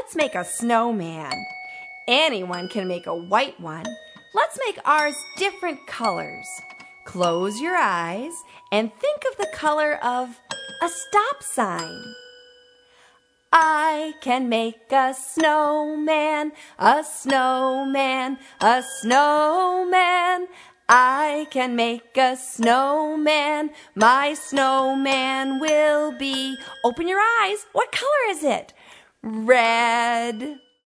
Let's make a snowman. Anyone can make a white one. Let's make ours different colors. Close your eyes and think of the color of a stop sign. I can make a snowman, a snowman, a snowman. I can make a snowman. My snowman will be... Open your eyes. What color is it? Red.